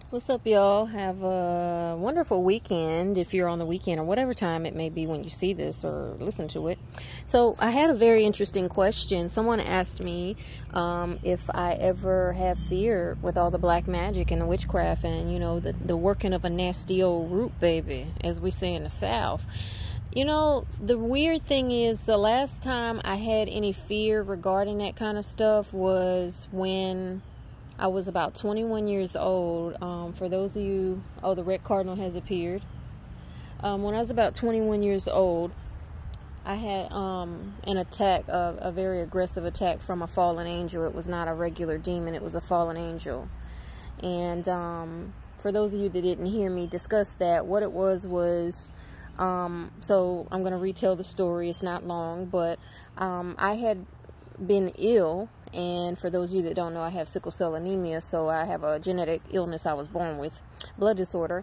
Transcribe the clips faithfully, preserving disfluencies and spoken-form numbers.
What's up, y'all? Have a wonderful weekend if you're on the weekend or whatever time it may be when you see this or listen to it. So I had a very interesting question. Someone asked me um, if I ever have fear with all the black magic and the witchcraft and, you know, the, the working of a nasty old root baby, as we say in the South. You know, the weird thing is the last time I had any fear regarding that kind of stuff was when I was about twenty-one years old. Um, for those of you, oh, the red cardinal has appeared. Um, when I was about twenty-one years old, I had um, an attack, a, a very aggressive attack from a fallen angel. It was not a regular demon, it was a fallen angel. And um, for those of you that didn't hear me discuss that, what it was was, um, so I'm going to retell the story. It's not long, but um, I had been ill. And for those of you that don't know, I have sickle cell anemia, so I have a genetic illness I was born with, blood disorder.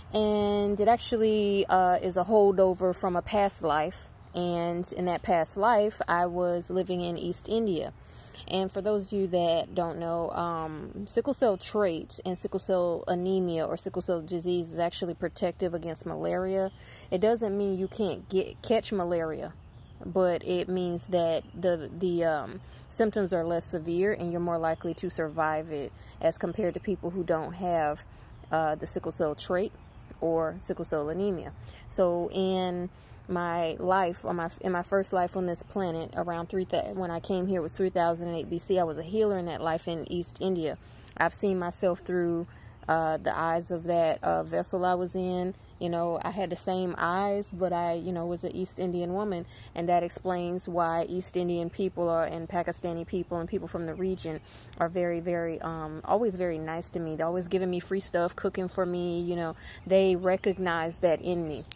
And it actually uh, is a holdover from a past life. And in that past life, I was living in East India. And for those of you that don't know, um, sickle cell trait and sickle cell anemia or sickle cell disease is actually protective against malaria. It doesn't mean you can't get catch malaria, but it means that the the um, symptoms are less severe and you're more likely to survive it as compared to people who don't have uh, the sickle cell trait or sickle cell anemia. So in my life, or my in my first life on this planet, around three when I came here, it was three thousand eight B C. I was a healer in that life in East India. I've seen myself through uh, the eyes of that uh, vessel I was in. You know, I had the same eyes, but I, you know, was an East Indian woman, and that explains why East Indian people are, and Pakistani people and people from the region are very, very, um, always very nice to me. They're always giving me free stuff, cooking for me. You know, they recognize that in me.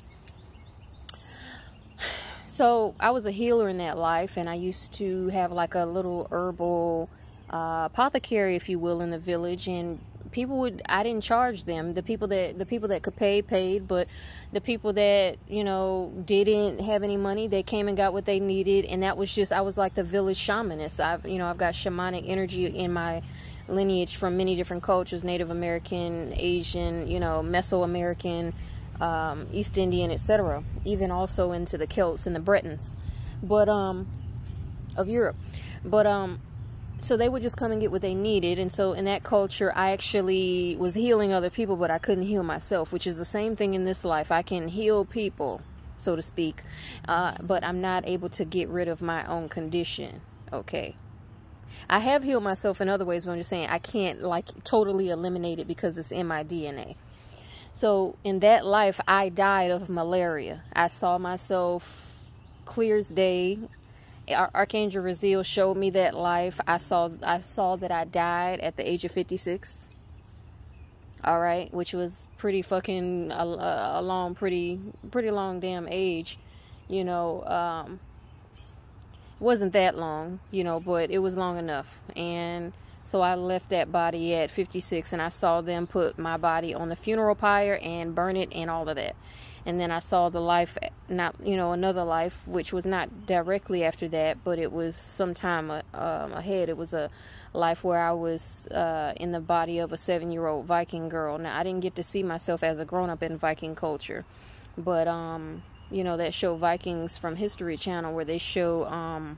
So I was a healer in that life, and I used to have like a little herbal uh, apothecary, if you will, in the village, and people would, I didn't charge them. The people that the people that could pay paid, but the people that, you know, didn't have any money, they came and got what they needed, and that was just, I was like the village shamanist. I've, you know, I've got shamanic energy in my lineage from many different cultures: Native American, Asian, you know, Mesoamerican, um, East Indian, et cetera. Even also into the Celts and the Bretons, but um, of Europe. But um. So they would just come and get what they needed. And so in that culture, I actually was healing other people, but I couldn't heal myself, which is the same thing in this life. I can heal people, so to speak, uh, but I'm not able to get rid of my own condition. Okay. I have healed myself in other ways, but I'm just saying I can't like totally eliminate it because it's in my D N A. So in that life, I died of malaria. I saw myself clear as day. Archangel Raziel showed me that life. I saw I saw that I died at the age of fifty-six. All right, which was pretty fucking a, a long, pretty pretty long damn age. You know, um, wasn't that long, you know, but it was long enough. And so I left that body at fifty-six, and I saw them put my body on the funeral pyre and burn it and all of that. And then I saw the life, not, you know, another life, which was not directly after that, but it was some time uh, um, ahead. It was a life where I was uh, in the body of a seven-year-old Viking girl. Now, I didn't get to see myself as a grown-up in Viking culture, but, um, you know, that show Vikings from History Channel, where they show um,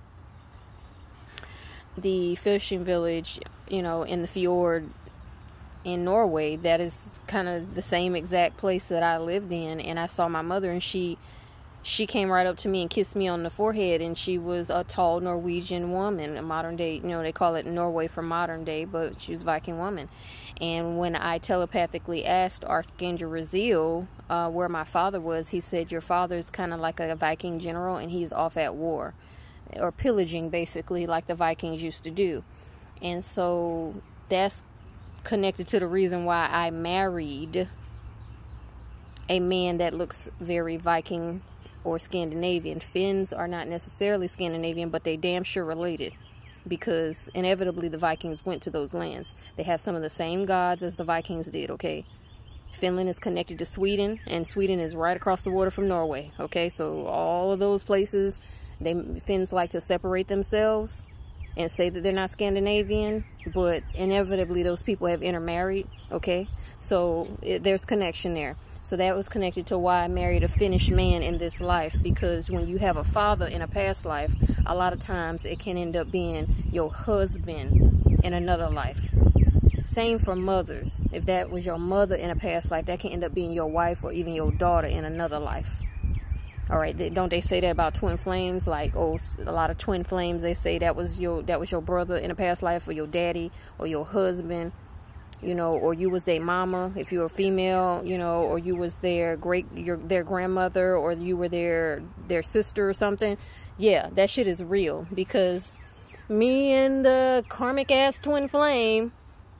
the fishing village, you know, in the fjord in Norway. That is kind of the same exact place that I lived in, and I saw my mother, and she she came right up to me and kissed me on the forehead, and she was a tall Norwegian woman, a modern day, you know, they call it Norway for modern day, but she was a Viking woman. And when I telepathically asked Archangel Raziel uh, where my father was, he said, your father's kind of like a Viking general, and he's off at war or pillaging, basically, like the Vikings used to do. And so that's connected to the reason why I married a man that looks very Viking or Scandinavian. Finns are not necessarily Scandinavian, but they damn sure related, because inevitably the Vikings went to those lands. They have some of the same gods as the Vikings did, okay? Finland is connected to Sweden, and Sweden is right across the water from Norway, okay? So all of those places, they Finns like to separate themselves. and say that they're not Scandinavian, but inevitably those people have intermarried, okay? So it, there's connection there. So that was connected to why I married a Finnish man in this life, because when you have a father in a past life, a lot of times it can end up being your husband in another life. Same for mothers. If that was your mother in a past life, that can end up being your wife or even your daughter in another life. All right, don't they say that about twin flames? Like, oh, a lot of twin flames, they say that was your that was your brother in a past life, or your daddy, or your husband, you know, or you was their mama if you were female, you know, or you was their great your their grandmother, or you were their their sister or something. Yeah, that shit is real, because me and the karmic ass twin flame,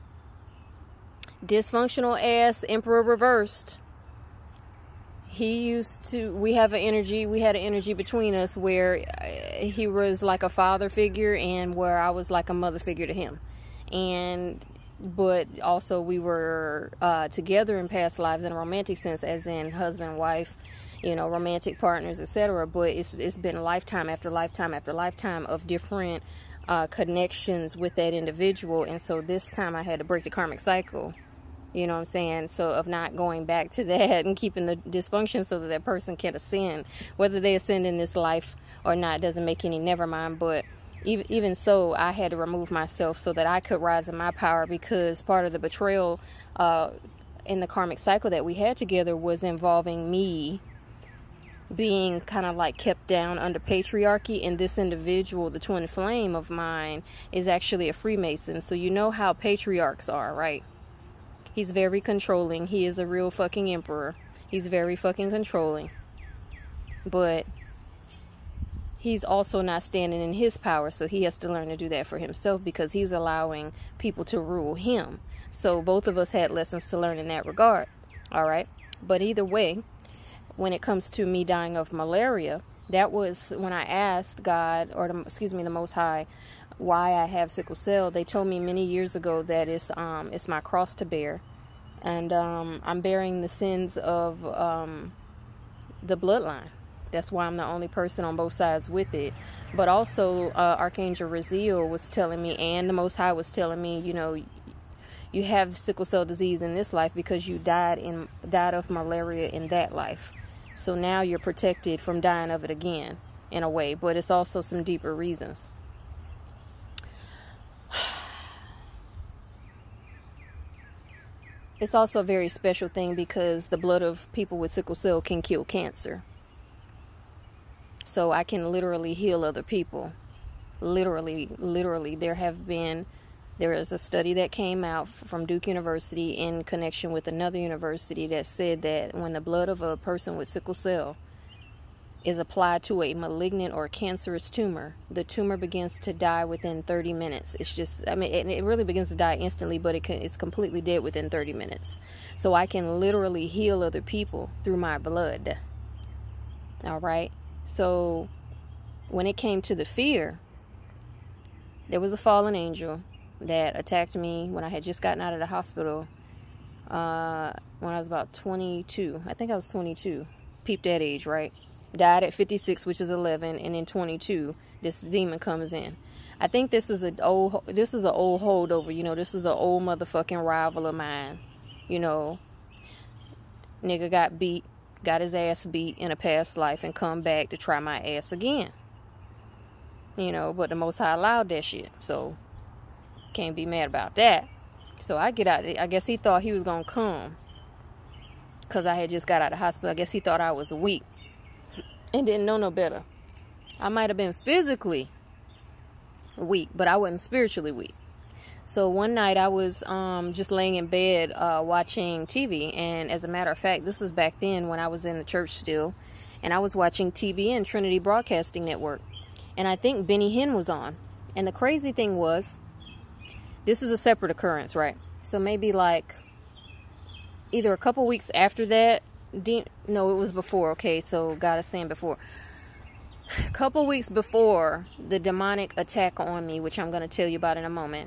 dysfunctional ass emperor reversed. He used to, we have an energy, we had an energy between us where he was like a father figure and where I was like a mother figure to him. And, but also we were uh, together in past lives in a romantic sense, as in husband, wife, you know, romantic partners, et cetera. But it's, it's been lifetime after lifetime after lifetime of different uh, connections with that individual. And so this time I had to break the karmic cycle. You know what I'm saying? So of not going back to that and keeping the dysfunction so that that person can ascend. Whether they ascend in this life or not doesn't make any, never mind. But even, even so, I had to remove myself so that I could rise in my power, because part of the betrayal uh, in the karmic cycle that we had together was involving me being kind of like kept down under patriarchy. And this individual, the twin flame of mine, is actually a Freemason. So you know how patriarchs are, right? He's very controlling. He is a real fucking emperor. He's very fucking controlling. But he's also not standing in his power, so he has to learn to do that for himself, because he's allowing people to rule him. So both of us had lessons to learn in that regard. All right? But either way, when it comes to me dying of malaria, that was when I asked God, or the, excuse me, the Most High, why I have sickle cell. They told me many years ago that it's um it's my cross to bear, and um I'm bearing the sins of um the bloodline. That's why I'm the only person on both sides with it. But also uh, Archangel Raziel was telling me, and the Most High was telling me, you know, you have sickle cell disease in this life because you died in died of malaria in that life. So now you're protected from dying of it again, in a way. But it's also some deeper reasons. It's also a very special thing because the blood of people with sickle cell can kill cancer. So I can literally heal other people. Literally, literally. There have been, there is a study that came out from Duke University in connection with another university that said that when the blood of a person with sickle cell is applied to a malignant or cancerous tumor, the tumor begins to die within thirty minutes. It's just, I mean, it, it really begins to die instantly, but it can, it's completely dead within thirty minutes. So I can literally heal other people through my blood. All right. So when it came to the fear, there was a fallen angel that attacked me when I had just gotten out of the hospital uh, when I was about twenty-two. I think I was twenty-two. Peep that age, right? Died at fifty-six, which is eleven, and in twenty-two, this demon comes in. I think this is an old, this is an old holdover. You know, this is an old motherfucking rival of mine. You know, nigga got beat, got his ass beat in a past life, and come back to try my ass again. You know, but the Most High allowed that shit, so can't be mad about that. So I get out. I guess he thought he was gonna come because I had just got out of the hospital. I guess he thought I was weak and didn't know no better. I might have been physically weak, but I wasn't spiritually weak. So one night I was um, just laying in bed uh, watching T V. And as a matter of fact, this was back then when I was in the church still. And I was watching T V and Trinity Broadcasting Network. And I think Benny Hinn was on. And the crazy thing was, this is a separate occurrence, right? So maybe like either a couple weeks after that. No, it was before. Okay, so God is saying before. A couple weeks before the demonic attack on me, which I'm going to tell you about in a moment.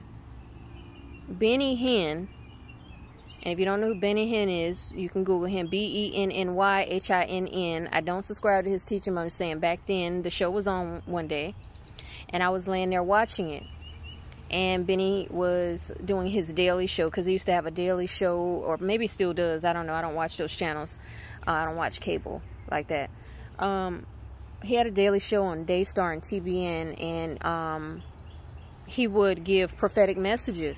Benny Hinn, and if you don't know who Benny Hinn is, you can Google him. B E N N Y H I N N. I don't subscribe to his teaching, but I'm saying back then the show was on one day, and I was laying there watching it. and Benny was doing his daily show, because he used to have a daily show, or maybe still does. I don't know. I don't watch those channels. Uh, I don't watch cable like that. Um, he had a daily show on Daystar and T B N, and um, he would give prophetic messages.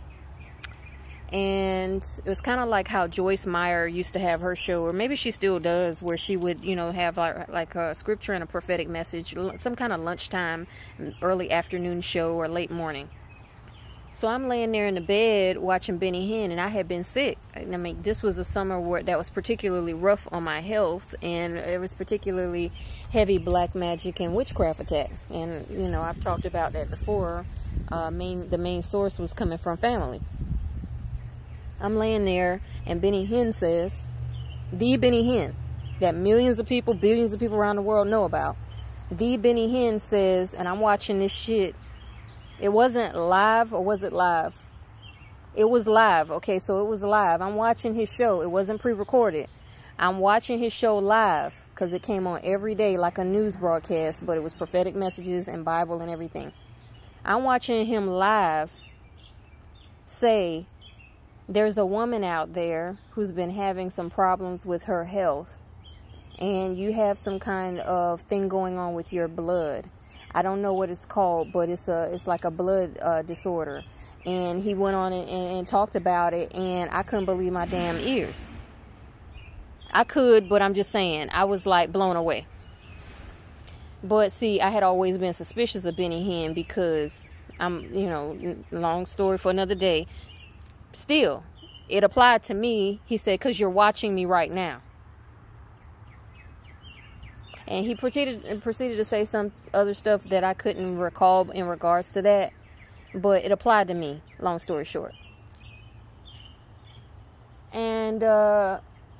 And it was kind of like how Joyce Meyer used to have her show, or maybe she still does, where she would, you know, have like, like a scripture and a prophetic message, some kind of lunchtime, early afternoon show, or late morning. So I'm laying there in the bed watching Benny Hinn, and I had been sick. I mean, this was a summer where that was particularly rough on my health, and it was particularly heavy black magic and witchcraft attack. And, you know, I've talked about that before. Uh, main, the main source was coming from family. I'm laying there, and Benny Hinn says, the Benny Hinn, that millions of people, billions of people around the world know about. The Benny Hinn says, and I'm watching this shit. It wasn't live, or was it live? It was live. Okay, so it was live. I'm watching his show. It wasn't pre-recorded. I'm watching his show live, because it came on every day like a news broadcast, but it was prophetic messages and Bible and everything. I'm watching him live say, there's a woman out there who's been having some problems with her health, and you have some kind of thing going on with your blood. I don't know what it's called, but it's a it's like a blood uh, disorder. And he went on and, and, and talked about it, and I couldn't believe my damn ears. I could, but I'm just saying, I was like blown away. But see, I had always been suspicious of Benny Hinn, because I'm, you know, long story for another day. Still, it applied to me. He said, because you're watching me right now. And he proceeded, proceeded to say some other stuff that I couldn't recall in regards to that. But it applied to me, long story short. And uh,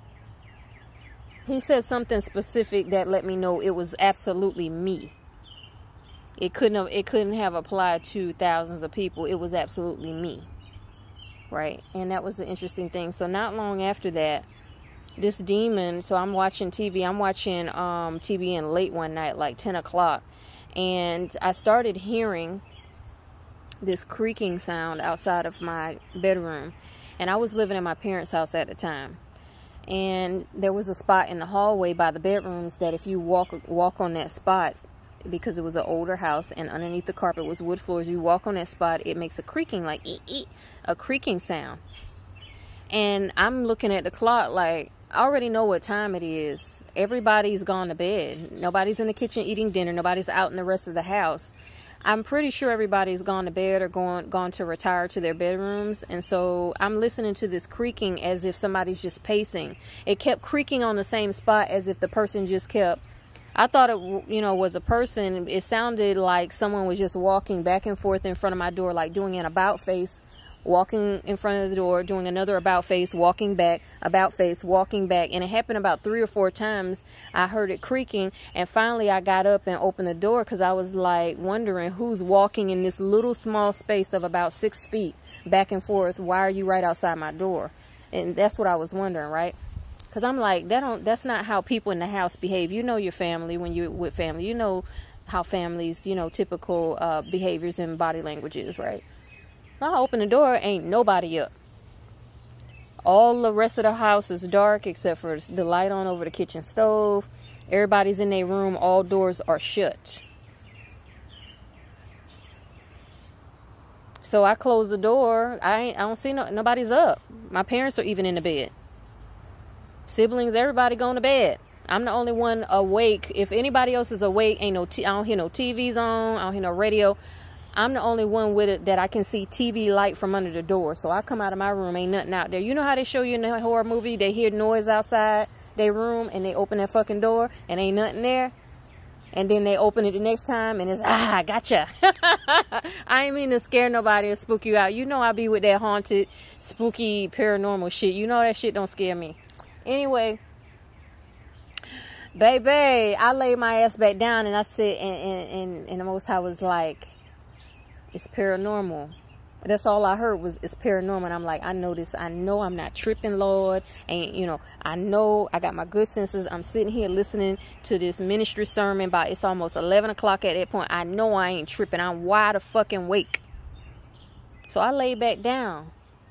he said something specific that let me know it was absolutely me. It couldn't have, it couldn't have applied to thousands of people. It was absolutely me. Right? And that was the interesting thing. So not long after that, this demon, so I'm watching T V. I'm watching um, T V N late one night, like ten o'clock. And I started hearing this creaking sound outside of my bedroom. And I was living in my parents' house at the time. And there was a spot in the hallway by the bedrooms that if you walk walk on that spot, because it was an older house and underneath the carpet was wood floors, you walk on that spot, it makes a creaking, like ee, ee, a creaking sound. And I'm looking at the clock like, I already know what time it is. Everybody's gone to bed. Nobody's in the kitchen eating dinner. Nobody's out in the rest of the house. I'm pretty sure everybody's gone to bed or gone, gone to retire to their bedrooms. And so I'm listening to this creaking as if somebody's just pacing. It kept creaking on the same spot as if the person just kept, I thought it, you know, was a person. It sounded like someone was just walking back and forth in front of my door, like doing an about face, walking in front of the door, doing another about face, walking back, about face, walking back. And it happened about three or four times. I heard it creaking, and finally I got up and opened the door, because I was like wondering who's walking in this little small space of about six feet back and forth. Why are you right outside my door? And that's what I was wondering, right? Because I'm like, that don't, that's not how people in the house behave. You know your family when you're with family. You know how families, you know, typical uh, behaviors and body languages, right? I open the door, ain't nobody up. All the rest of the house is dark except for the light on over the kitchen stove. Everybody's in their room. All doors are shut. So I close the door. I ain't, I don't see no, nobody's up. My parents are even in the bed. Siblings, everybody going to bed. I'm the only one awake. If anybody else is awake, ain't no t I don't hear no T Vs on. I don't hear no radio. I'm the only one with it that I can see T V light from under the door. So I come out of my room, ain't nothing out there. You know how they show you in the horror movie? They hear noise outside their room and they open that fucking door and ain't nothing there. And then they open it the next time and it's, ah, gotcha. I ain't mean to scare nobody or spook you out. You know I be with that haunted, spooky, paranormal shit. You know that shit don't scare me. Anyway, baby, I laid my ass back down and I said, and, and, and, and the Most High was like, it's paranormal. That's all I heard was, it's paranormal. And I'm like, I know this. I know I'm not tripping, Lord. And, you know, I know I got my good senses. I'm sitting here listening to this ministry sermon by, it's almost eleven o'clock at that point. I know I ain't tripping. I'm wide fucking awake. So I lay back down.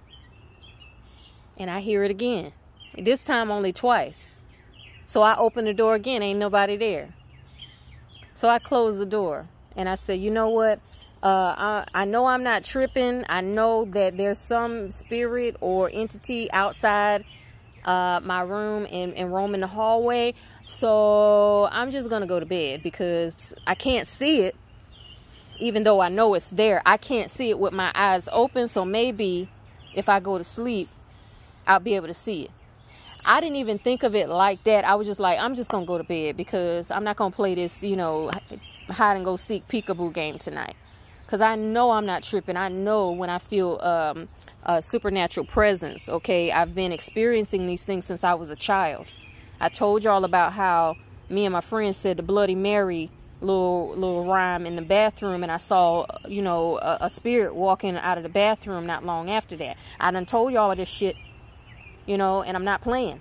And I hear it again. This time only twice. So I open the door again. Ain't nobody there. So I close the door. And I said, you know what? Uh, I, I know I'm not tripping. I know that there's some spirit or entity outside uh, my room and, and roaming the hallway. So I'm just going to go to bed because I can't see it. Even though I know it's there, I can't see it with my eyes open. So maybe if I go to sleep, I'll be able to see it. I didn't even think of it like that. I was just like, I'm just going to go to bed because I'm not going to play this, you know, hide and go seek peekaboo game tonight. Because I know I'm not tripping. I know when I feel um, a supernatural presence, okay? I've been experiencing these things since I was a child. I told y'all about how me and my friends said the Bloody Mary little little rhyme in the bathroom, and I saw, you know, a, a spirit walking out of the bathroom not long after that. I done told y'all this shit. You know, and I'm not playing.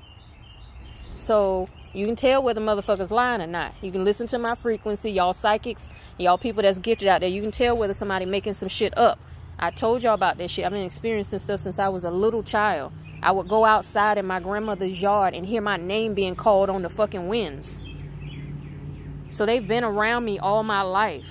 So you can tell whether motherfuckers lying or not. You can listen to my frequency, y'all psychics, y'all people that's gifted out there. You can tell whether somebody making some shit up. I told y'all about this shit. I've been experiencing stuff since I was a little child. I would go outside in my grandmother's yard and hear my name being called on the fucking winds. So they've been around me all my life.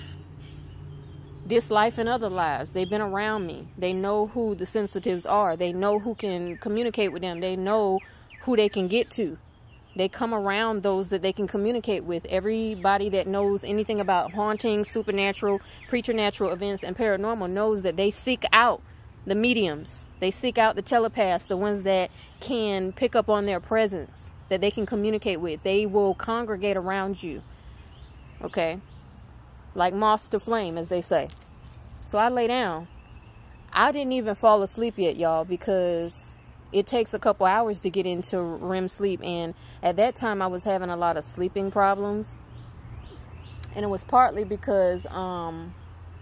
This life and other lives, they've been around me. They know who the sensitives are. They know who can communicate with them. They know who they can get to. They come around those that they can communicate with. Everybody that knows anything about haunting, supernatural, preternatural events, and paranormal knows that they seek out the mediums. They seek out the telepaths, the ones that can pick up on their presence, that they can communicate with. They will congregate around you. Okay? Like moths to flame, as they say. So I lay down. I didn't even fall asleep yet, y'all, because it takes a couple hours to get into R E M sleep. And at that time, I was having a lot of sleeping problems. And it was partly because, um,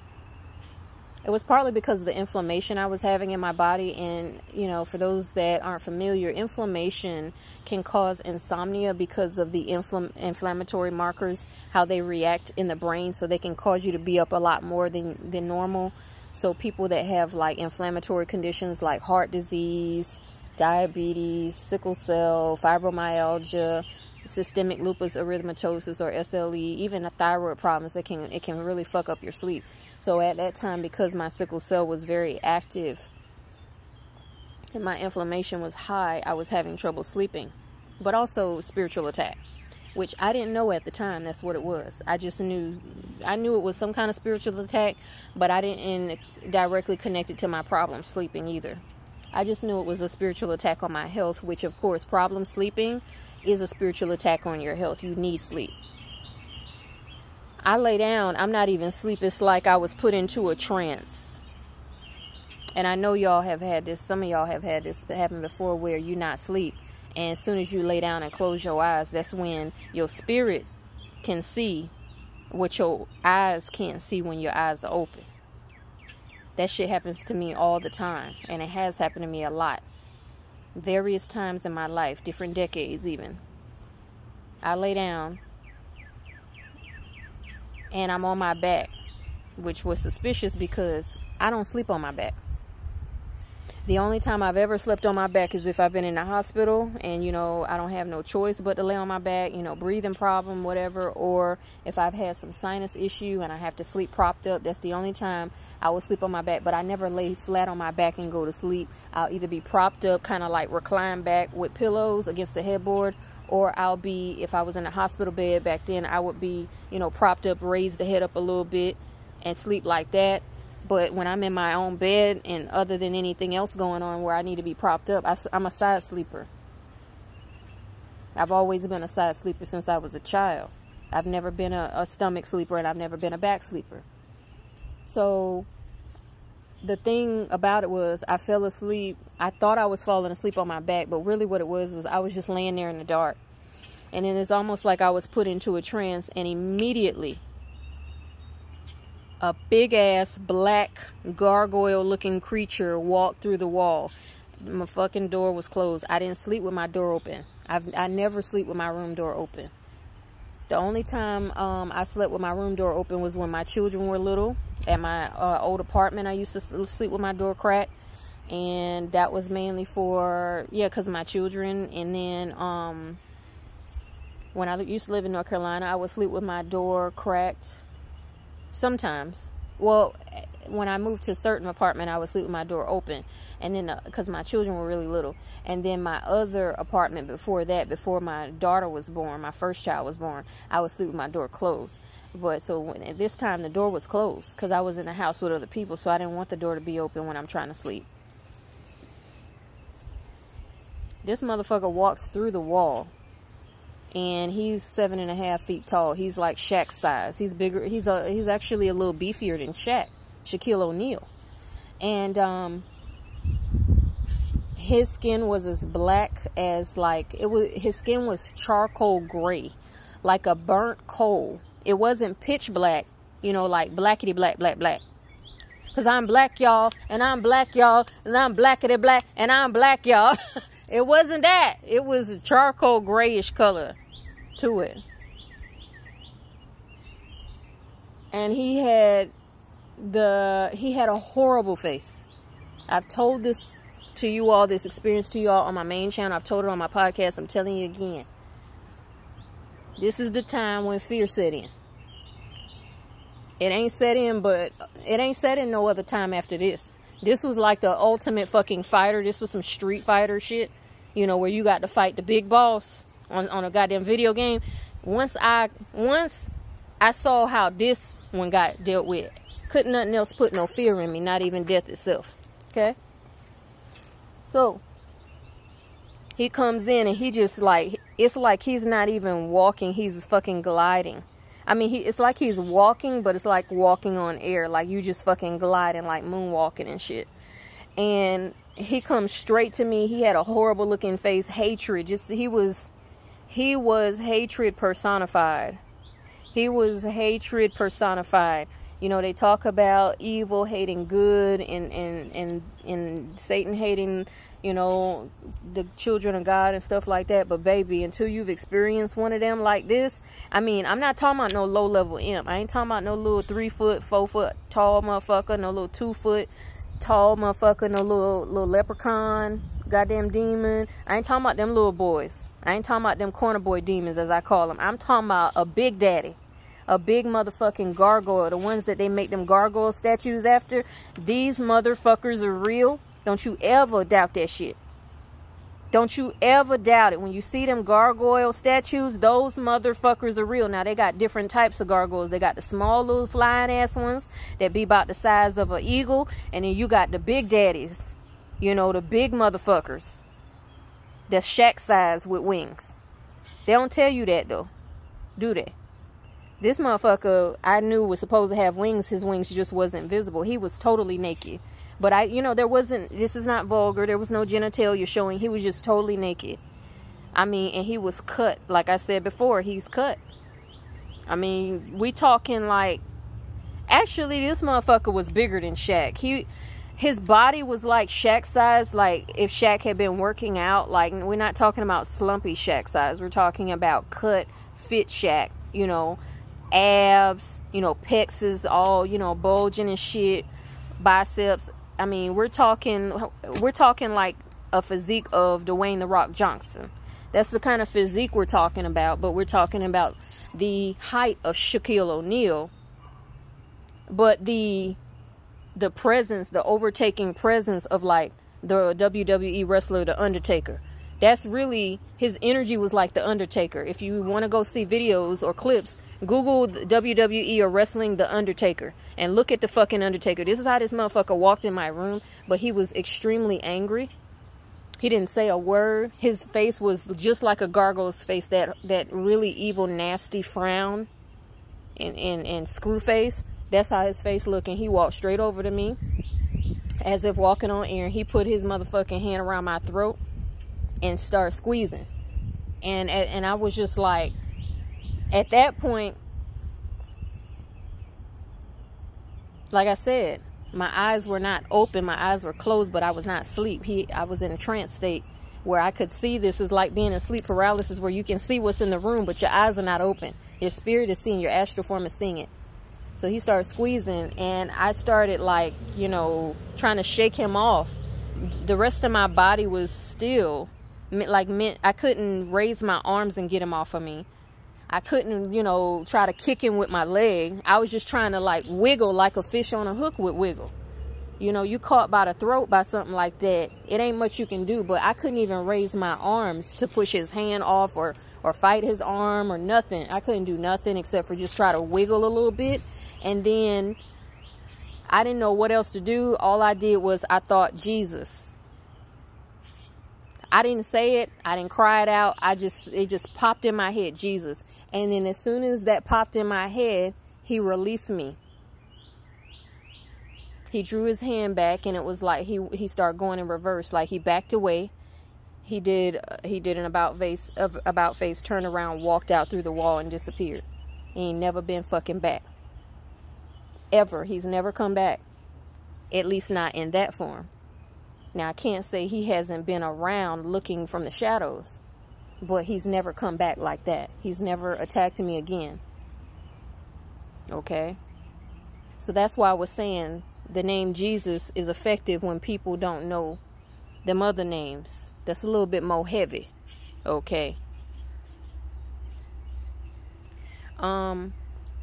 it was partly because of the inflammation I was having in my body. And, you know, for those that aren't familiar, inflammation can cause insomnia because of the infl inflammatory markers, how they react in the brain. So they can cause you to be up a lot more than, than normal. So people that have like inflammatory conditions like heart disease, diabetes, sickle cell, fibromyalgia, systemic lupus erythematosus or S L E, even the thyroid problems, it can, it can really fuck up your sleep. So at that time, because my sickle cell was very active and my inflammation was high, I was having trouble sleeping. But also spiritual attack, which I didn't know at the time that's what it was. I just knew, I knew it was some kind of spiritual attack, but I didn't directly connect it to my problem sleeping either. I just knew it was a spiritual attack on my health, which of course, problem sleeping is a spiritual attack on your health. You need sleep. I lay down, I'm not even asleep. It's like I was put into a trance. And I know y'all have had this, some of y'all have had this happen before, where you're not asleep. And as soon as you lay down and close your eyes, that's when your spirit can see what your eyes can't see when your eyes are open. That shit happens to me all the time. And it has happened to me a lot. Various times in my life, different decades even. I lay down and I'm on my back, which was suspicious because I don't sleep on my back. The only time I've ever slept on my back is if I've been in the hospital and, you know, I don't have no choice but to lay on my back, you know, breathing problem, whatever, or if I've had some sinus issue and I have to sleep propped up. That's the only time I will sleep on my back, but I never lay flat on my back and go to sleep. I'll either be propped up, kind of like reclined back with pillows against the headboard, or I'll be, if I was in a hospital bed back then, I would be, you know, propped up, raise the head up a little bit and sleep like that. But when I'm in my own bed and other than anything else going on where I need to be propped up, I, I'm a side sleeper. I've always been a side sleeper since I was a child. I've never been a, a stomach sleeper, and I've never been a back sleeper. So the thing about it was I fell asleep. I thought I was falling asleep on my back, but really what it was was I was just laying there in the dark. And then it's almost like I was put into a trance, and immediately a big ass black gargoyle looking creature walked through the wall. My fucking door was closed. I didn't sleep with my door open. I've, I never sleep with my room door open. The only time um, I slept with my room door open was when my children were little. At my uh, old apartment, I used to sleep with my door cracked. And that was mainly for, yeah, because of my children. And then um, when I used to live in North Carolina, I would sleep with my door cracked sometimes. Well, when I moved to a certain apartment, I would sleep with my door open. And then, because uh, my children were really little. And then my other apartment before that, before my daughter was born, my first child was born, I would sleep with my door closed. But so when, at this time, the door was closed because I was in the house with other people. So I didn't want the door to be open when I'm trying to sleep. This motherfucker walks through the wall. And he's seven and a half feet tall. He's like Shaq size. He's bigger. He's a, he's actually a little beefier than Shaq, Shaquille O'Neal. And um, his skin was as black as like it was. His skin was charcoal gray, like a burnt coal. It wasn't pitch black, you know, like blackety black, black, black. Cause I'm black, y'all, and I'm black, y'all, and I'm blackety black, and I'm black, y'all. It wasn't that. It was a charcoal grayish color to it. And he had the he had a horrible face. I've told this to you all, this experience to you all on my main channel. I've told it on my podcast. I'm telling you again. This is the time when fear set in. It ain't set in, but it ain't set in no other time after this. This was like the ultimate fucking fighter. This was some Street Fighter shit. You know, where you got to fight the big boss on, on a goddamn video game. Once I once I saw how this one got dealt with, couldn't nothing else put no fear in me, not even death itself. Okay? So, he comes in and he just like, it's like he's not even walking, he's fucking gliding. I mean, he it's like he's walking, but it's like walking on air. Like you just fucking gliding, like moonwalking and shit. And he comes straight to me. He had a horrible looking face, hatred. Just he was, he was hatred personified. He was hatred personified. You know, they talk about evil hating good, and and and and Satan hating, you know, the children of God and stuff like that. But baby, until you've experienced one of them like this, I mean, I'm not talking about no low level imp. I ain't talking about no little three foot, four foot tall motherfucker, no little two foot tall motherfucker, no little little leprechaun, goddamn demon. I ain't talking about them little boys. I ain't talking about them corner boy demons, as I call them. I'm talking about a big daddy, a big motherfucking gargoyle, the ones that they make them gargoyle statues after. These motherfuckers are real. Don't you ever doubt that shit. Don't you ever doubt it. When you see them gargoyle statues, those motherfuckers are real. Now, they got different types of gargoyles. They got the small little flying ass ones that be about the size of an eagle. And then you got the big daddies. You know, the big motherfuckers. That's Shaq size with wings. They don't tell you that, though. Do they? This motherfucker, I knew was supposed to have wings. His wings just wasn't visible. He was totally naked. But I, you know, there wasn't, this is not vulgar. There was no genitalia showing. He was just totally naked. I mean, and he was cut. Like I said before, he's cut. I mean, we talking like, actually, this motherfucker was bigger than Shaq. He, his body was like Shaq size. Like if Shaq had been working out, like we're not talking about slumpy Shaq size. We're talking about cut, fit Shaq, you know, abs, you know, pecs is all, you know, bulging and shit, biceps. I mean, we're talking, we're talking like a physique of Dwayne The Rock Johnson. That's the kind of physique we're talking about. But we're talking about the height of Shaquille O'Neal. But the, the presence, the overtaking presence of like the W W E wrestler, The Undertaker. That's really, his energy was like The Undertaker. If you want to go see videos or clips, Google W W E or wrestling The Undertaker and look at the fucking Undertaker. This is how this motherfucker walked in my room, but he was extremely angry. He didn't say a word. His face was just like a gargoyle's face, that that really evil, nasty frown and, and, and screw face. That's how his face looked, and he walked straight over to me as if walking on air. He put his motherfucking hand around my throat and started squeezing. And, and I was just like, at that point, like I said, my eyes were not open. My eyes were closed, but I was not asleep. He, I was in a trance state. where I could see this. Is like being in sleep paralysis, where you can see what's in the room, but your eyes are not open. Your spirit is seeing, your astral form is seeing it. So he started squeezing, and I started, like, you know, trying to shake him off. The rest of my body was still, like, meant I couldn't raise my arms and get him off of me. I couldn't, you know, try to kick him with my leg. I was just trying to, like, wiggle like a fish on a hook would wiggle. You know, you caught by the throat by something like that, it ain't much you can do. But I couldn't even raise my arms to push his hand off or, or fight his arm or nothing. I couldn't do nothing except for just try to wiggle a little bit. And then I didn't know what else to do. All I did was I thought Jesus. I didn't say it. I didn't cry it out. I just, it just popped in my head, Jesus. And then as soon as that popped in my head, he released me. He drew his hand back, and it was like he he started going in reverse. Like he backed away. He did uh, he did an about face of about face turn around, walked out through the wall, and disappeared. He ain't never been fucking back. Ever. He's never come back. At least not in that form. Now, I can't say he hasn't been around looking from the shadows, but he's never come back like that. He's never attacked me again. Okay? So that's why I was saying the name Jesus is effective when people don't know them other names. That's a little bit more heavy. Okay? Um...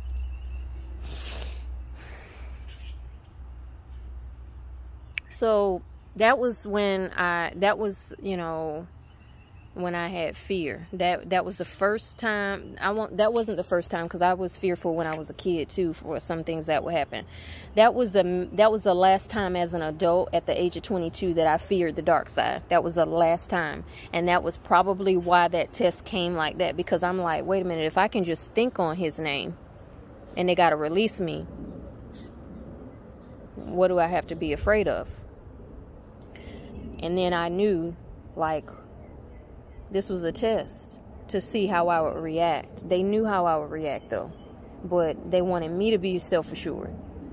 So that was when I, that was, you know, when I had fear. That that was the first time. I want that wasn't the first time, because I was fearful when I was a kid too for some things that would happen. That was the that was the last time as an adult at the age of twenty-two that I feared the dark side. That was the last time, and that was probably why that test came like that, because I'm like, wait a minute, if I can just think on his name, and they got to release me, what do I have to be afraid of? And then I knew, like, this was a test to see how I would react. They knew how I would react, though. But they wanted me to be self-assured.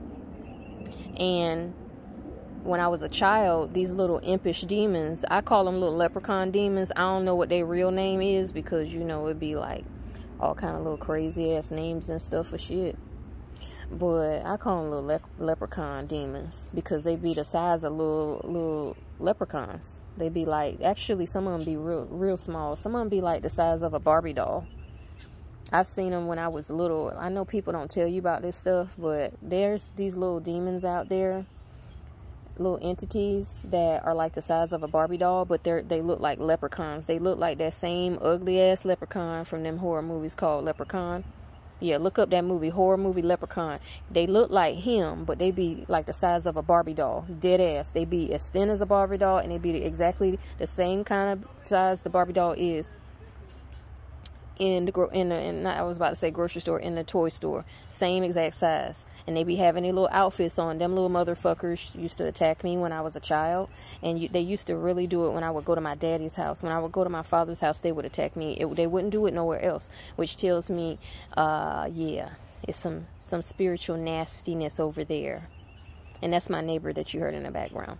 And when I was a child, these little impish demons, I call them little leprechaun demons. I don't know what their real name is, because, you know, it'd be, like, all kind of little crazy-ass names and stuff for shit. But I call them little le leprechaun demons, because they be the size of little little leprechauns. They be like, actually, some of them be real real small. Some of them be like the size of a Barbie doll. I've seen them when I was little. I know people don't tell you about this stuff, but there's these little demons out there, little entities that are like the size of a Barbie doll, but they're they look like leprechauns. They look like that same ugly ass leprechaun from them horror movies called Leprechaun. Yeah, look up that movie, horror movie Leprechaun. They look like him, but they be like the size of a Barbie doll. Dead ass. They be as thin as a Barbie doll, and they be exactly the same kind of size the Barbie doll is in the gro in the in, I was about to say grocery store, in the toy store. Same exact size. And they be having their little outfits on. Them little motherfuckers used to attack me when I was a child. And you, they used to really do it when I would go to my daddy's house. When I would go to my father's house, they would attack me. It, they wouldn't do it nowhere else. Which tells me, uh, yeah, it's some, some spiritual nastiness over there. And that's my neighbor that you heard in the background.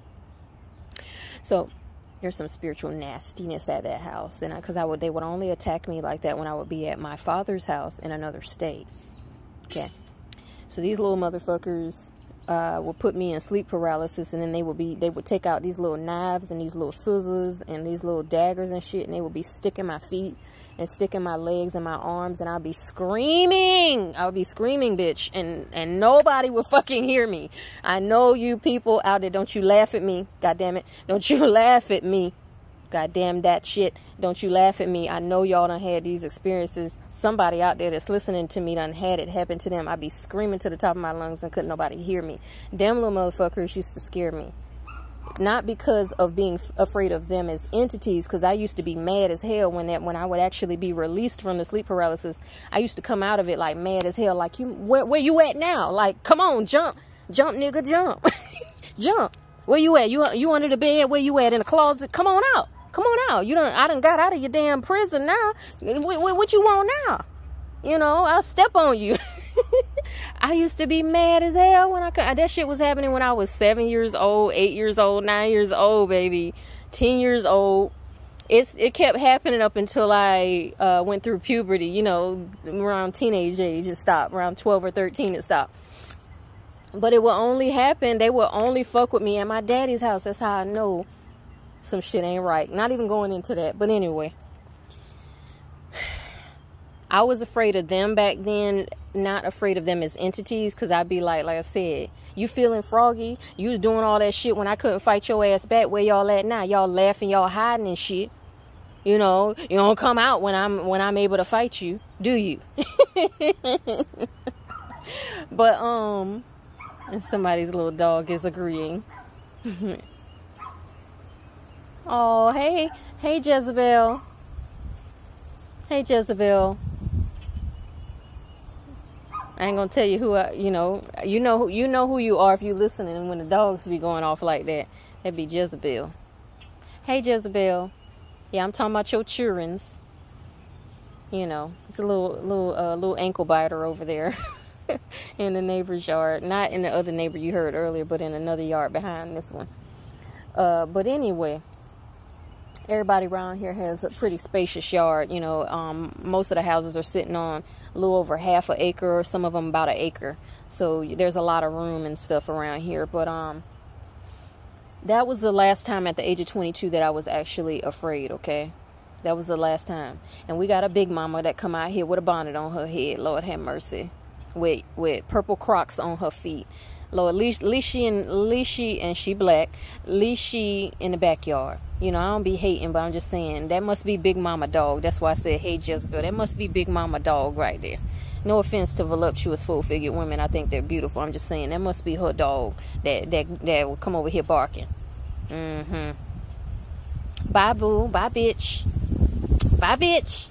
So there's some spiritual nastiness at that house. And because I, I would, they would only attack me like that when I would be at my father's house in another state. Okay. So these little motherfuckers uh, would put me in sleep paralysis, and then they would be, they would take out these little knives and these little scissors and these little daggers and shit, and they would be sticking my feet and sticking my legs and my arms, and I'd be screaming. I would be screaming, bitch, and and nobody would fucking hear me. I know you people out there, don't you laugh at me, god damn it, don't you laugh at me, god damn that shit, don't you laugh at me. I know y'all done had these experiences. Somebody out there that's listening to me done had it happen to them. I'd be screaming to the top of my lungs and couldn't nobody hear me. Them little motherfuckers used to scare me. Not because of being afraid of them as entities, because I used to be mad as hell when that when I would actually be released from the sleep paralysis. I used to come out of it like mad as hell. Like, you, where, where you at now? Like, come on, jump. Jump, nigga, jump. Jump. Where you at? You, you under the bed? Where you at? In the closet? Come on out. Come on out. You done, I done got out of your damn prison now. What, what, what you want now? You know, I'll step on you. I used to be mad as hell when I could. That shit was happening when I was seven years old, eight years old, nine years old, baby. ten years old. It's, it kept happening up until I uh, went through puberty, you know, around teenage age. It stopped. Around twelve or thirteen, it stopped. But it will only happen, they will only fuck with me at my daddy's house. That's how I know some shit ain't right. Not even going into that. But anyway, I was afraid of them back then, not afraid of them as entities, because I'd be like, like I said, you feeling froggy? You was doing all that shit when I couldn't fight your ass back. Where y'all at now? Y'all laughing, y'all hiding and shit. You know, you don't come out when I'm when I'm able to fight you, do you? But um, and somebody's little dog is agreeing. Oh, hey, hey, Jezebel. Hey, Jezebel. I ain't gonna tell you who I, you know, you know, you know who you are if you listening when the dogs be going off like that. That'd be Jezebel. Hey, Jezebel. Yeah, I'm talking about your children's. You know, it's a little, little, uh, little ankle biter over there in the neighbor's yard. Not in the other neighbor you heard earlier, but in another yard behind this one. Uh, but anyway, everybody around here has a pretty spacious yard. You know, um, most of the houses are sitting on a little over half an acre, or some of them about an acre. So there's a lot of room and stuff around here. But um, that was the last time at the age of twenty-two that I was actually afraid, okay? That was the last time. And we got a big mama that come out here with a bonnet on her head, Lord have mercy, with with purple Crocs on her feet. Lord, at least, at least she and at least she and she black. At least she in the backyard. You know, I don't be hating, but I'm just saying that must be Big Mama Dog. That's why I said, hey, Jezebel, that must be Big Mama Dog right there. No offense to voluptuous, full-figured women. I think they're beautiful. I'm just saying that must be her dog that that that will come over here barking. Mm-hmm. Bye, boo. Bye, bitch. Bye, bitch.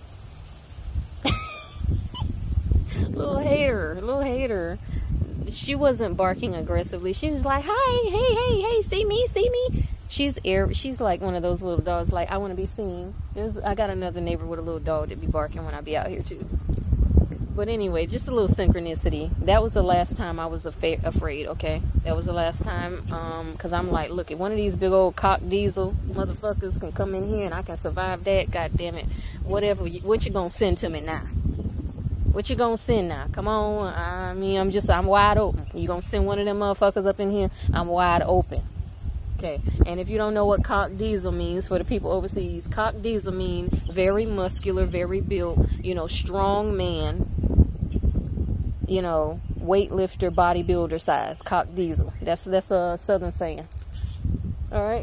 Little hater. Little hater. She wasn't barking aggressively. She was like, hi, hey, hey, hey, see me, see me. She's air. She's like one of those little dogs, like, I want to be seen. There's, I got another neighbor with a little dog that be barking when I be out here, too. But anyway, just a little synchronicity. That was the last time I was af- afraid, okay? That was the last time, um, because I'm like, look, if one of these big old cock diesel motherfuckers can come in here and I can survive that, god damn it, whatever, you, what you gonna send to me now? What you gonna send now? Come on. I mean, I'm just, I'm wide open. You gonna send one of them motherfuckers up in here? I'm wide open. Okay. And if you don't know what cock diesel means, for the people overseas, cock diesel mean very muscular, very built, you know, strong man, you know, weightlifter, bodybuilder size. Cock diesel. That's, that's a southern saying. All right.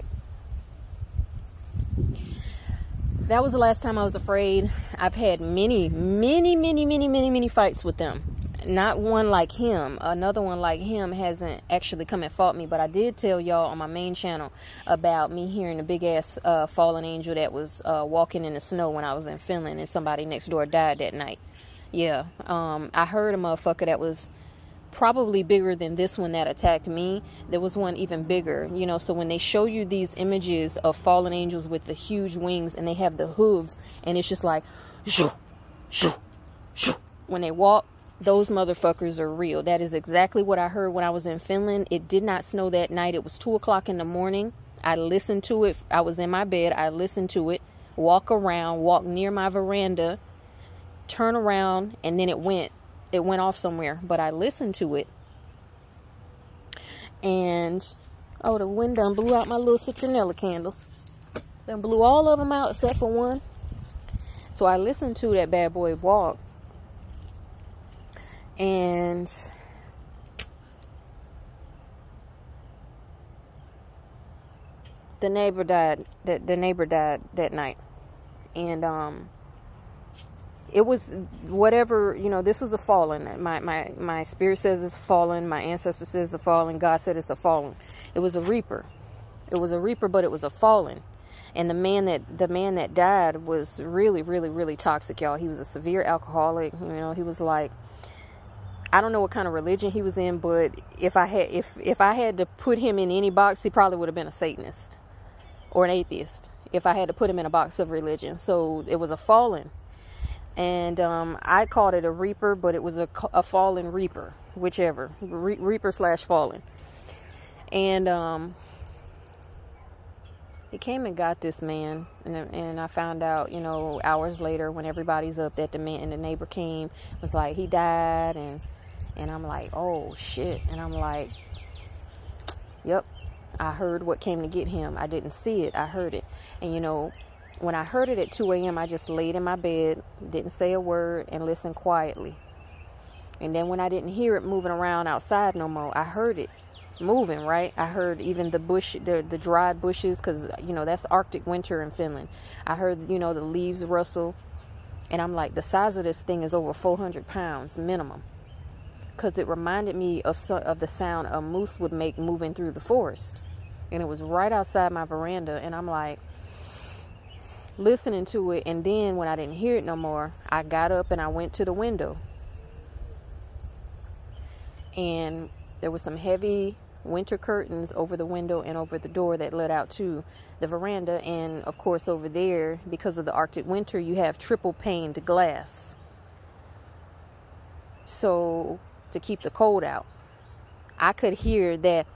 That was the last time I was afraid. I've had many, many, many, many, many, many fights with them. Not one like him. Another one like him hasn't actually come and fought me. But I did tell y'all on my main channel about me hearing a big-ass uh, fallen angel that was uh, walking in the snow when I was in Finland. And somebody next door died that night. Yeah. Um, I heard a motherfucker that was probably bigger than this one that attacked me. There was one even bigger, you know. So when they show you these images of fallen angels with the huge wings and they have the hooves and it's just like shoo, shoo, shoo. When they walk, those motherfuckers are real. That is exactly what I heard when I was in Finland. It did not snow that night. It was two o'clock in the morning. I listened to it. I was in my bed. I listened to it, walk around, walk near my veranda, turn around, and then it went It went off somewhere, but I listened to it. And, oh, the wind done blew out my little citronella candles. Done blew all of them out except for one. So I listened to that bad boy walk. And the neighbor died. The, the neighbor died that night. And, um... it was whatever, you know, this was a fallen. My, my, my spirit says it's fallen. My ancestor says it's a fallen. God said it's a fallen. It was a reaper. It was a reaper, but it was a fallen. And the man that, the man that died was really, really, really toxic, y'all. He was a severe alcoholic. You know, he was like, I don't know what kind of religion he was in, but if I had, if, if I had to put him in any box, he probably would have been a Satanist or an atheist if I had to put him in a box of religion. So it was a fallen. And um, I called it a reaper, but it was a, a fallen reaper, whichever. Re reaper slash fallen. And um, He came and got this man, and, and I found out, you know, hours later when everybody's up that the man and the neighbor came, was like, he died, and and I'm like, oh shit, and I'm like, yep, I heard what came to get him. I didn't see it, I heard it. And you know, when I heard it at two A M, I just laid in my bed, didn't say a word, and listened quietly. And then when I didn't hear it moving around outside no more, I heard it moving, right? I heard even the bush, the, the dried bushes, because, you know, that's Arctic winter in Finland. I heard, you know, the leaves rustle. And I'm like, the size of this thing is over four hundred pounds minimum. Because it reminded me of, of the sound a moose would make moving through the forest. And it was right outside my veranda. And I'm like, listening to it. And then when I didn't hear it no more, I got up and I went to the window. And there was some heavy winter curtains over the window and over the door that led out to the veranda. And of course over there, because of the Arctic winter, you have triple paned glass, so to keep the cold out. I could hear that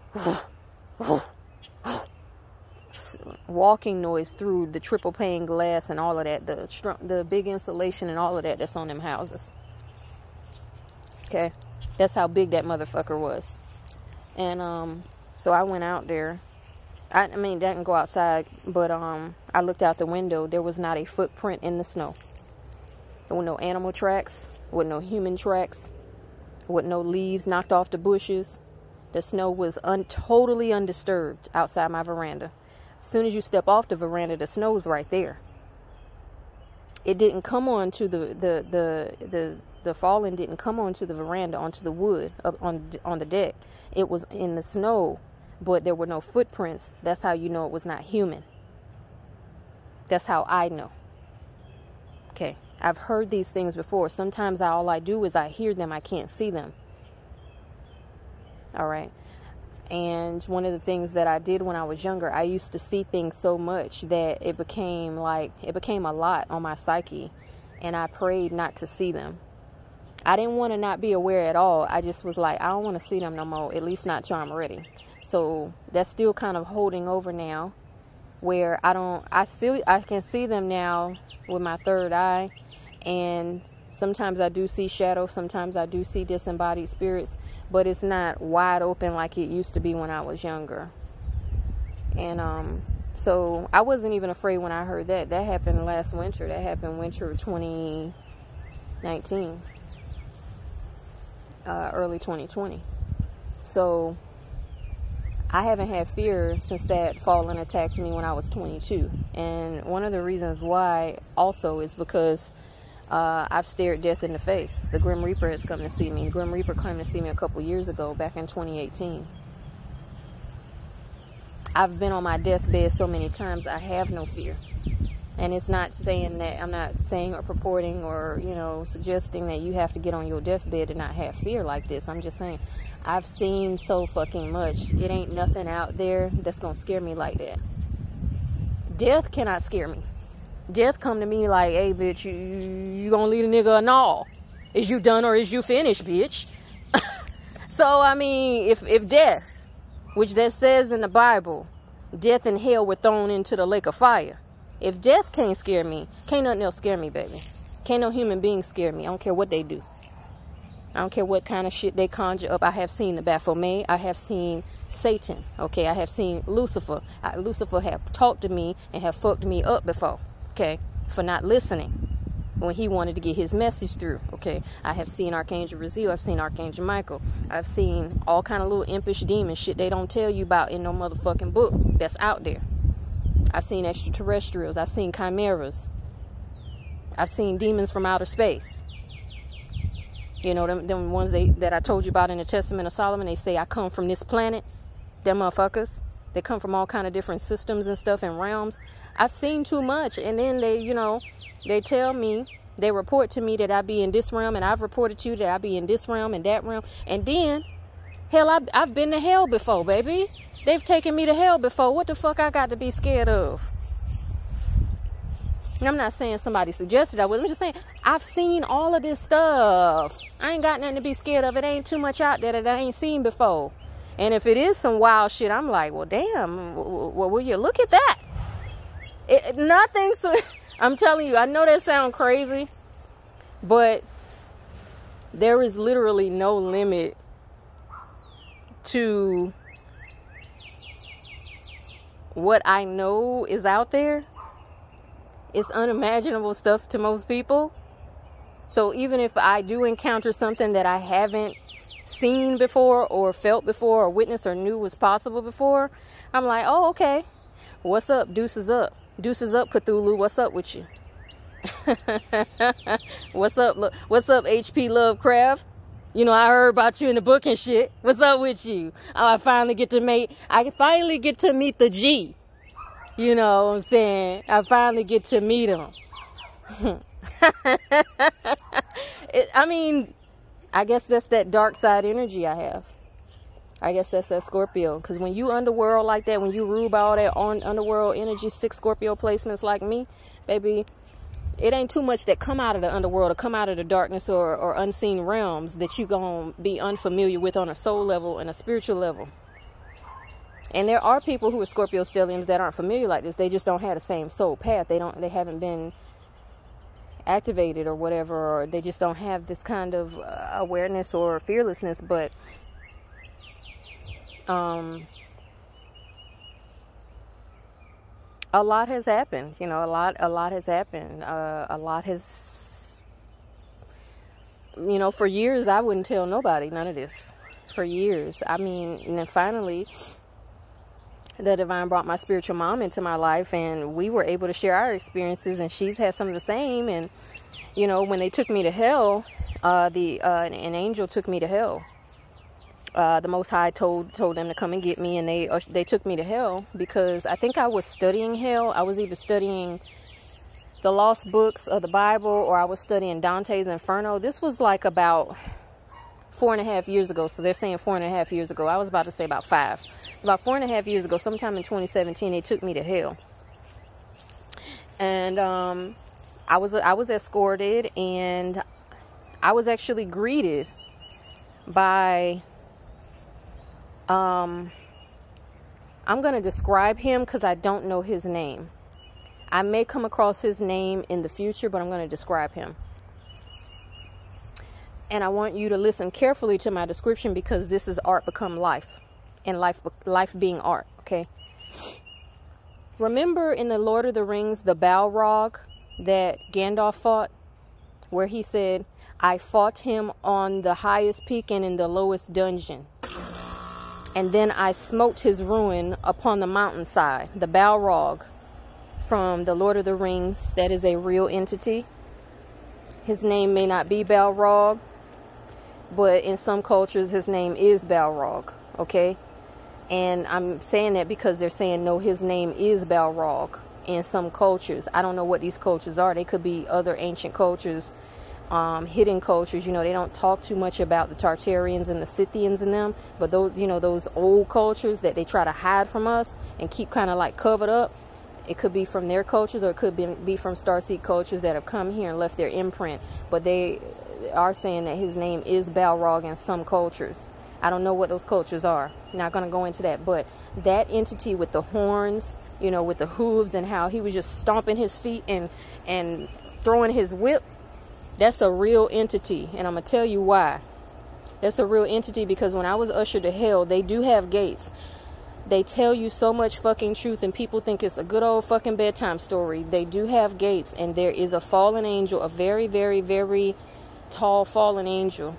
walking noise through the triple pane glass and all of that, the the big insulation and all of that that's on them houses. Okay, that's how big that motherfucker was. And um, so I went out there. I, I mean, I didn't go outside, but um, I looked out the window. There was not a footprint in the snow. There were no animal tracks. There were no human tracks. There were no leaves knocked off the bushes. The snow was un totally undisturbed outside my veranda. As soon as you step off the veranda, the snow's right there. It didn't come on to the the the the the falling didn't come onto the veranda, onto the wood, up on on the deck. It was in the snow, but there were no footprints. That's how you know it was not human. That's how I know. Okay, I've heard these things before. Sometimes I, all I do is I hear them, I can't see them. All right. And one of the things that I did when I was younger, I used to see things so much that it became like, it became a lot on my psyche. And I prayed not to see them. I didn't want to not be aware at all. I just was like, I don't want to see them no more, at least not till I'm ready. So that's still kind of holding over now, where I don't, I still, I can see them now with my third eye. And sometimes I do see shadows. Sometimes I do see disembodied spirits, but it's not wide open like it used to be when I was younger. And um, so I wasn't even afraid when I heard that. That happened last winter. That happened winter of twenty nineteen, uh, early twenty twenty. So I haven't had fear since that fallen attacked me when I was twenty-two. And one of the reasons why also is because Uh, I've stared death in the face. The Grim Reaper has come to see me. Grim Reaper came to see me a couple years ago, back in twenty eighteen. I've been on my deathbed so many times, I have no fear. And it's not saying that, I'm not saying or purporting or, you know, suggesting that you have to get on your deathbed and not have fear like this. I'm just saying, I've seen so fucking much. It ain't nothing out there that's gonna scare me like that. Death cannot scare me. Death come to me like, hey, bitch, you, you gonna leave a nigga or no? Is you done or is you finished, bitch? So, I mean, if, if death, which that says in the Bible, death and hell were thrown into the lake of fire. If death can't scare me, can't nothing else scare me, baby. Can't no human being scare me. I don't care what they do. I don't care what kind of shit they conjure up. I have seen the Baphomet. I have seen Satan. Okay, I have seen Lucifer. I, Lucifer have talked to me and have fucked me up before. Okay, for not listening when he wanted to get his message through. Okay, I have seen Archangel Raziel, I've seen Archangel Michael, I've seen all kind of little impish demon shit they don't tell you about in no motherfucking book that's out there. I've seen extraterrestrials, I've seen chimeras, I've seen demons from outer space. You know, them, them ones they, that I told you about in the Testament of Solomon, they say I come from this planet. Them motherfuckers, they come from all kind of different systems and stuff and realms. I've seen too much, and then they, you know, they tell me, they report to me that I be in this realm, and I've reported to you that I be in this realm and that realm, and then, hell, I've, I've been to hell before, baby. They've taken me to hell before. What the fuck I got to be scared of? I'm not saying somebody suggested I was. I'm just saying, I've seen all of this stuff. I ain't got nothing to be scared of. It ain't too much out there that I ain't seen before. And if it is some wild shit, I'm like, well, damn, well, will you look at that? It, nothing. So, I'm telling you, I know that sounds crazy, but there is literally no limit to what I know is out there. It's unimaginable stuff to most people. So even if I do encounter something that I haven't seen before or felt before or witnessed or knew was possible before, I'm like, oh, okay. What's up? Deuces up. Deuces up, Cthulhu. What's up with you? What's up? What's up, H P Lovecraft? You know, I heard about you in the book and shit. What's up with you? Oh, I finally get to meet, I finally get to meet the G. You know what I'm saying? I finally get to meet him. it, I mean, I guess that's that dark side energy I have. I guess that's that Scorpio. Because when you underworld like that, when you rule by all that on underworld energy, six Scorpio placements like me, baby, it ain't too much that come out of the underworld or come out of the darkness or, or unseen realms that you gonna be unfamiliar with on a soul level and a spiritual level. And there are people who are Scorpio stelliums that aren't familiar like this. They just don't have the same soul path. They don't. They haven't been activated or whatever, or they just don't have this kind of uh, awareness or fearlessness. But um, a lot has happened. You know, a lot. A lot has happened. Uh, a lot has. You know, for years I wouldn't tell nobody none of this. For years, I mean, and then finally, the divine brought my spiritual mom into my life, and we were able to share our experiences, and she's had some of the same. And you know, when they took me to hell, uh the uh an, an angel took me to hell. Uh the Most High told told them to come and get me, and they uh, they took me to hell because I think I was studying hell. I was either studying the lost books of the Bible, or I was studying Dante's Inferno. This was like about four and a half years ago. So they're saying four and a half years ago. I was about to say about five. About four and a half years ago, sometime in twenty seventeen, they took me to hell. And um, I was I was escorted, and I was actually greeted by, um, I'm going to describe him because I don't know his name. I may come across his name in the future, but I'm going to describe him. And I want you to listen carefully to my description, because this is art become life, and life life being art, okay? Remember in the Lord of the Rings, the Balrog that Gandalf fought, where he said, I fought him on the highest peak and in the lowest dungeon, and then I smote his ruin upon the mountainside. The Balrog from the Lord of the Rings, that is a real entity. His name may not be Balrog, but in some cultures his name is Balrog, okay? And I'm saying that because they're saying, no, his name is Balrog in some cultures. I don't know what these cultures are. They could be other ancient cultures, um, hidden cultures. You know, they don't talk too much about the Tartarians and the Scythians in them. But those, you know, those old cultures that they try to hide from us and keep kind of like covered up. It could be from their cultures, or it could be, be from starseed cultures that have come here and left their imprint. But they are saying that his name is Balrog in some cultures. I don't know what those cultures are. Not going to go into that. But that entity with the horns, you know, with the hooves, and how he was just stomping his feet and, and throwing his whip, that's a real entity. And I'm going to tell you why. That's a real entity because when I was ushered to hell, they do have gates. They tell you so much fucking truth, and people think it's a good old fucking bedtime story. They do have gates, and there is a fallen angel, a very, very, very tall fallen angel.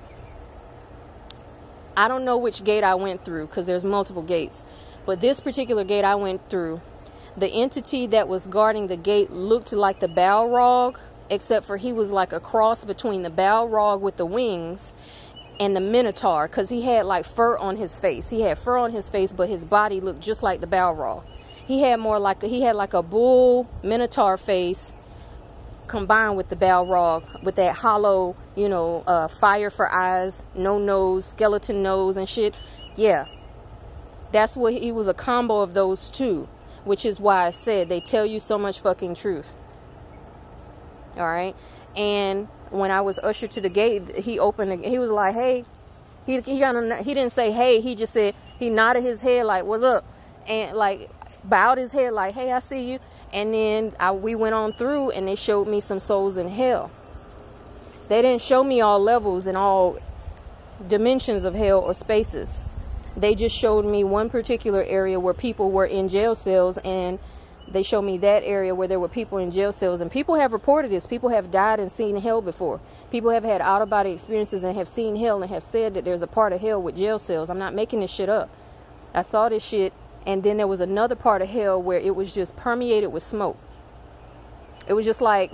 I don't know which gate I went through, because there's multiple gates. But this particular gate I went through, the entity that was guarding the gate looked like the Balrog, except for he was like a cross between the Balrog with the wings and the Minotaur, because he had like fur on his face. He had fur on his face, but his body looked just like the Balrog. He had more like a, he had like a bull Minotaur face combined with the Balrog, with that hollow, you know, uh, fire for eyes, no nose, skeleton nose and shit. Yeah, that's what he was, a combo of those two, which is why I said they tell you so much fucking truth. All right, and when I was ushered to the gate, he opened the, he was like, hey, he he got a, he didn't say hey, he just said, he nodded his head like, what's up, and like bowed his head like, hey, I see you. And then I, we went on through, and they showed me some souls in hell. They didn't show me all levels and all dimensions of hell or spaces. They just showed me one particular area where people were in jail cells, and they showed me that area where there were people in jail cells. And people have reported this. People have died and seen hell before. People have had out-of-body experiences and have seen hell and have said that there's a part of hell with jail cells. I'm not making this shit up. I saw this shit. And then there was another part of hell where it was just permeated with smoke. It was just like,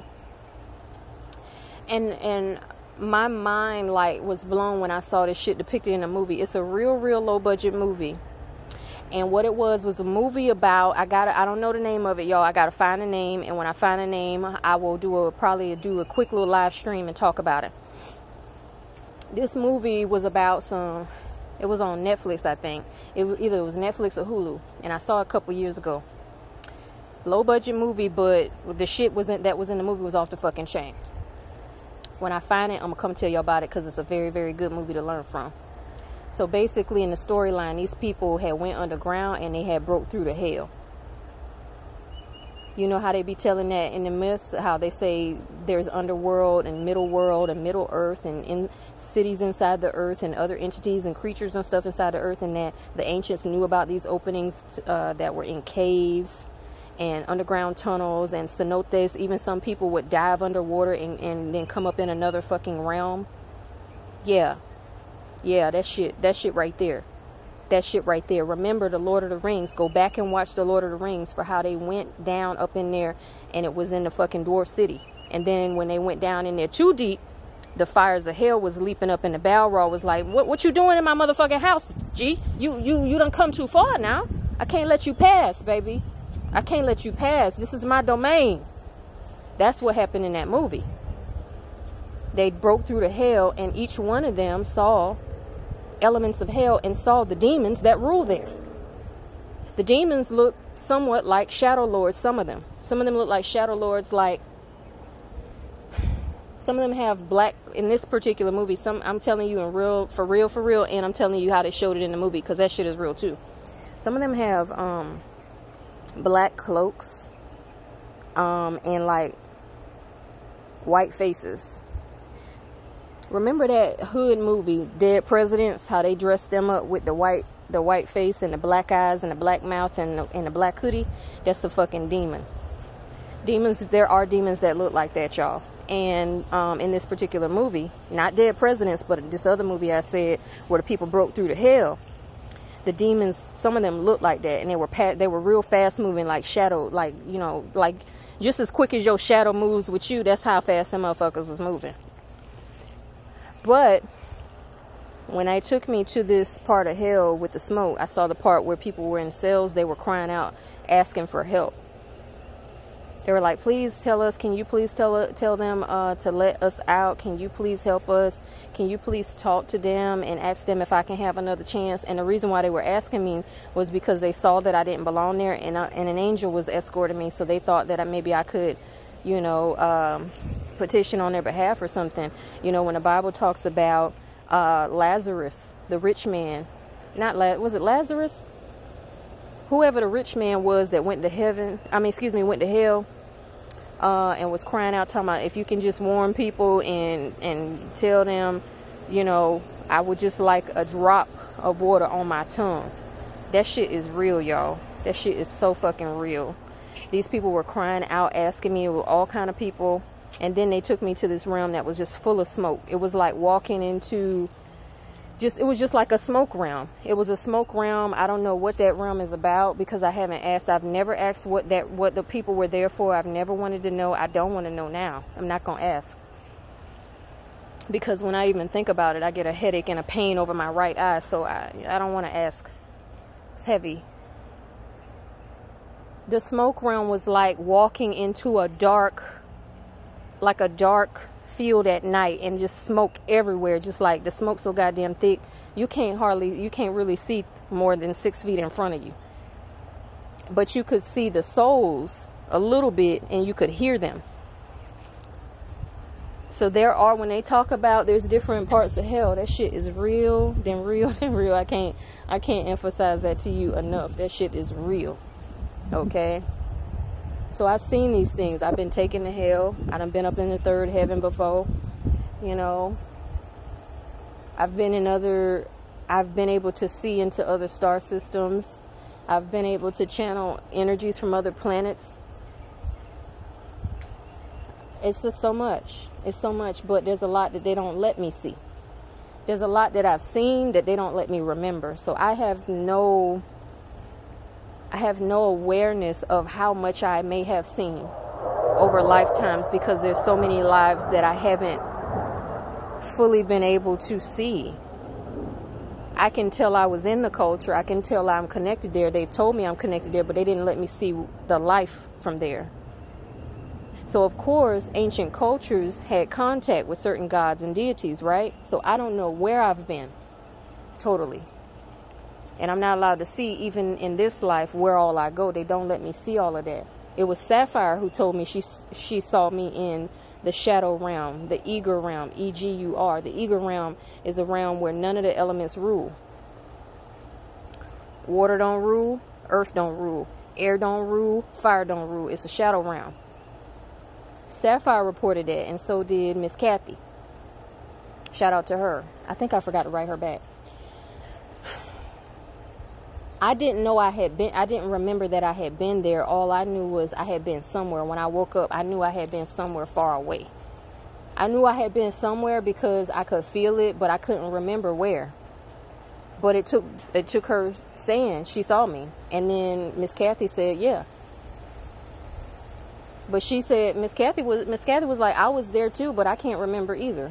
and and my mind like was blown when I saw this shit depicted in a movie. It's a real, real low budget movie. And what it was was a movie about, I gotta, I don't know the name of it, y'all. I gotta find a name. And when I find a name, I will do a, probably do a quick little live stream and talk about it. This movie was about some, it was on Netflix, I think. It was either it was Netflix or Hulu, and I saw it a couple years ago. Low budget movie, but the shit wasn't that was in the movie was off the fucking chain. When I find it, I'm gonna come tell you about it because it's a very, very good movie to learn from. So basically, in the storyline, these people had went underground and they had broke through to hell. You know how they be telling that in the myths, how they say there's underworld and middle world and middle earth and in cities inside the earth and other entities and creatures and stuff inside the earth, and that the ancients knew about these openings uh, that were in caves and underground tunnels and cenotes. Even some people would dive underwater and, and then come up in another fucking realm. Yeah. Yeah, that shit, that shit right there. That shit right there. Remember the Lord of the Rings. Go back and watch the Lord of the Rings for how they went down up in there, and it was in the fucking Dwarf City. And then when they went down in there too deep, the fires of hell was leaping up, and the Balrog was like, what what you doing in my motherfucking house, G? You, you, you done come too far now. I can't let you pass, baby. I can't let you pass. This is my domain. That's what happened in that movie. They broke through to hell, and each one of them saw elements of hell and saw the demons that rule there. The demons look somewhat like shadow lords, some of them. Some of them look like shadow lords, like some of them have black, in this particular movie, some, I'm telling you in real, for real, for real, and I'm telling you how they showed it in the movie, because that shit is real too. Some of them have um, black cloaks um, and like white faces. Remember that hood movie, Dead Presidents, how they dressed them up with the white the white face and the black eyes and the black mouth and the, and the black hoodie? That's a fucking demon. Demons, there are demons that look like that, y'all. And um, in this particular movie, not Dead Presidents, but this other movie I said, where the people broke through to hell, the demons, some of them looked like that, and they were pa they were real fast moving, like shadow, like, you know, like just as quick as your shadow moves with you, that's how fast some motherfuckers was moving. But when I took me to this part of hell with the smoke, I saw the part where people were in cells. They were crying out, asking for help. They were like, please tell us, can you please tell tell them uh, to let us out? Can you please help us? Can you please talk to them and ask them if I can have another chance? And the reason why they were asking me was because they saw that I didn't belong there, and, I, and an angel was escorting me. So they thought that I, maybe I could, you know, um, petition on their behalf or something. You know, when the Bible talks about uh, Lazarus, the rich man, not La was it Lazarus? Whoever the rich man was that went to heaven, I mean, excuse me, went to hell. Uh, and was crying out, talking about, if you can just warn people and and tell them, you know, I would just like a drop of water on my tongue. That shit is real, y'all. That shit is so fucking real. These people were crying out, asking me, with all kind of people, and then they took me to this realm that was just full of smoke. It was like walking into just, it was just like a smoke realm. It was a smoke realm. I don't know what that realm is about, because I haven't asked. I've never asked what that, what the people were there for. I've never wanted to know. I don't want to know now. I'm not going to ask. Because when I even think about it, I get a headache and a pain over my right eye. So I, I don't want to ask. It's heavy. The smoke realm was like walking into a dark, like a dark field at night, and just smoke everywhere. Just like the smoke so goddamn thick, you can't hardly, you can't really see more than six feet in front of you. But you could see the souls a little bit, and you could hear them. So there are, when they talk about there's different parts of hell, that shit is real, then real, then real. I can't, I can't emphasize that to you enough. That shit is real. Okay. So I've seen these things. I've been taken to hell. I done been up in the third heaven before. You know, I've been in other, I've been able to see into other star systems. I've been able to channel energies from other planets. It's just so much. It's so much, but there's a lot that they don't let me see. There's a lot that I've seen that they don't let me remember. So I have no, I have no awareness of how much I may have seen over lifetimes, because there's so many lives that I haven't fully been able to see. I can tell I was in the culture. I can tell I'm connected there. They've told me I'm connected there, but they didn't let me see the life from there. So, of course, ancient cultures had contact with certain gods and deities, right? So I don't know where I've been, totally. And I'm not allowed to see, even in this life, where all I go. They don't let me see all of that. It was Sapphire who told me she, she saw me in the shadow realm, the eager realm, E G U R. The eager realm is a realm where none of the elements rule. Water don't rule, earth don't rule, air don't rule, fire don't rule. It's a shadow realm. Sapphire reported that, and so did Miss Kathy. Shout out to her. I think I forgot to write her back. I didn't know I had been, I didn't remember that I had been there. All I knew was I had been somewhere. When I woke up, I knew I had been somewhere far away. I knew I had been somewhere because I could feel it, but I couldn't remember where. But it took, it took her saying she saw me. And then Miss Kathy said, yeah. But she said, Miss Kathy was, Miss Kathy was like, I was there too, but I can't remember either.